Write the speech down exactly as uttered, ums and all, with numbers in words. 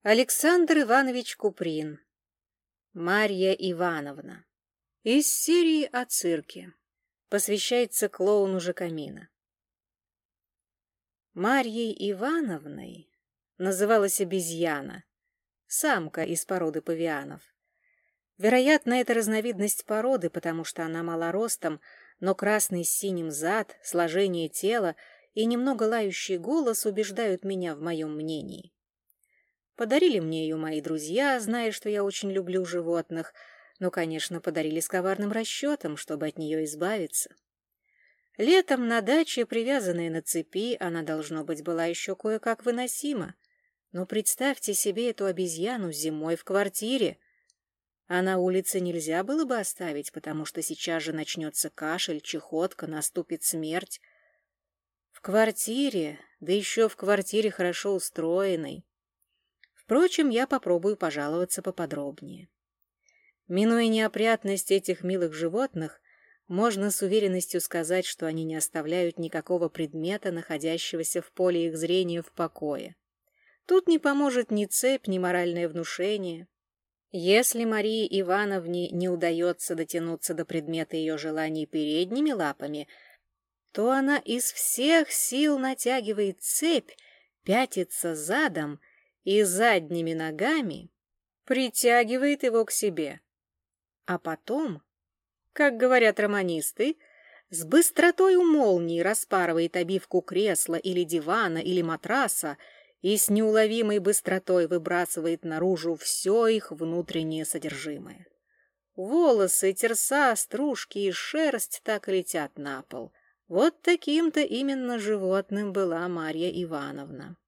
Александр Иванович Куприн. Марья Ивановна. Из серии о цирке. Посвящается клоуну Жакомино. Марьей Ивановной называлась обезьяна, самка из породы павианов. Вероятно, это разновидность породы, потому что она мала ростом, но красный с синим зад, сложение тела и немного лающий голос убеждают меня в моем мнении. Подарили мне ее мои друзья, зная, что я очень люблю животных, но, конечно, подарили с коварным расчетом, чтобы от нее избавиться. Летом на даче, привязанной на цепи, она, должно быть, была еще кое-как выносима. Но представьте себе эту обезьяну зимой в квартире. А на улице нельзя было бы оставить, потому что сейчас же начнется кашель, чехотка, наступит смерть. В квартире, да еще в квартире хорошо устроенной. Впрочем, я попробую пожаловаться поподробнее. Минуя неопрятность этих милых животных, можно с уверенностью сказать, что они не оставляют никакого предмета, находящегося в поле их зрения, в покое. Тут не поможет ни цепь, ни моральное внушение. Если Марии Ивановне не удается дотянуться до предмета ее желаний передними лапами, то она из всех сил натягивает цепь, пятится задом и задними ногами притягивает его к себе. А потом, как говорят романисты, с быстротой у молнии распарывает обивку кресла или дивана или матраса и с неуловимой быстротой выбрасывает наружу все их внутреннее содержимое. Волосы, терса, стружки и шерсть так и летят на пол. Вот таким-то именно животным была Марья Ивановна.